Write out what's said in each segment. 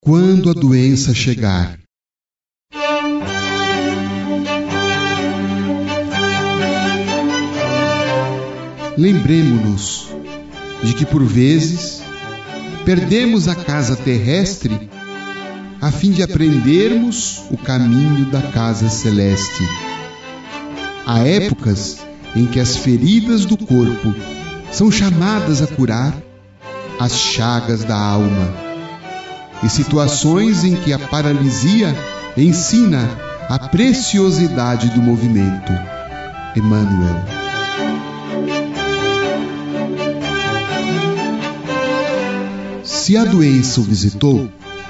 quando a doença chegar. Lembremo-nos de que, por vezes, perdemos a casa terrestre a fim de aprendermos o caminho da casa celeste. Há épocas em que as feridas do corpo são chamadas a curar as chagas da alma, e situações em que a paralisia ensina a preciosidade do movimento. Emmanuel. Se a doença o visitou,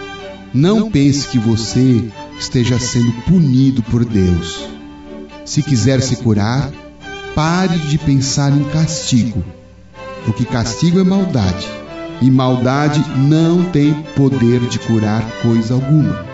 não pense que você esteja sendo punido por Deus. Se quiser se curar, pare de pensar em castigo, porque castigo é maldade, e maldade não tem poder de curar coisa alguma.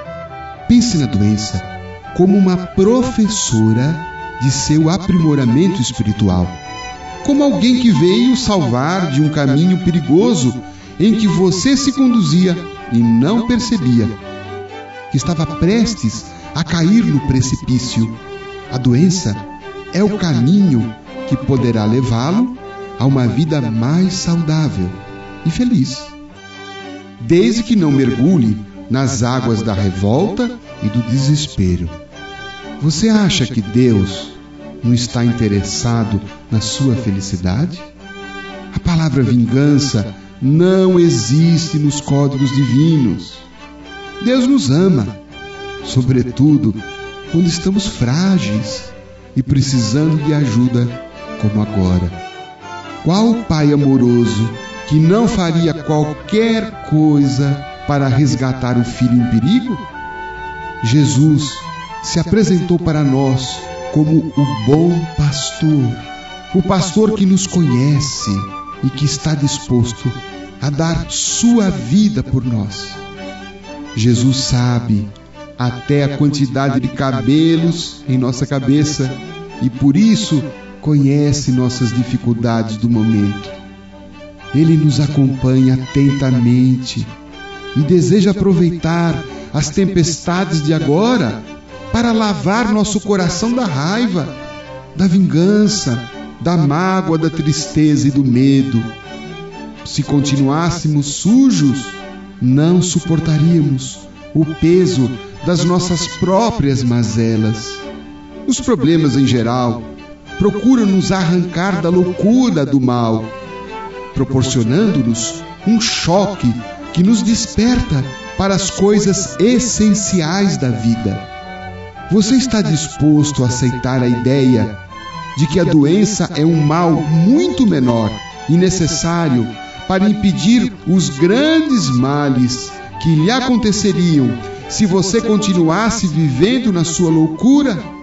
Pense na doença como uma professora de seu aprimoramento espiritual, como alguém que veio salvar de um caminho perigoso em que você se conduzia e não percebia, que estava prestes a cair no precipício. A doença é o caminho que poderá levá-lo a uma vida mais saudável e feliz, desde que não mergulhe nas águas da revolta e do desespero. Você acha que Deus não está interessado na sua felicidade? A palavra vingança não existe nos códigos divinos. Deus nos ama, sobretudo quando estamos frágeis e precisando de ajuda, como agora. Qual pai amoroso que não faria qualquer coisa para resgatar o filho em perigo? Jesus se apresentou para nós como o bom pastor, o pastor que nos conhece e que está disposto a dar sua vida por nós. Jesus sabe até a quantidade de cabelos em nossa cabeça e por isso conhece nossas dificuldades do momento. Ele nos acompanha atentamente e deseja aproveitar as tempestades de agora para lavar nosso coração da raiva, da vingança, da mágoa, da tristeza e do medo. Se continuássemos sujos, não suportaríamos o peso das nossas próprias mazelas. Os problemas em geral procuram nos arrancar da loucura do mal, proporcionando-nos um choque que nos desperta para as coisas essenciais da vida. Você está disposto a aceitar a ideia de que a doença é um mal muito menor e necessário para impedir os grandes males que lhe aconteceriam se você continuasse vivendo na sua loucura?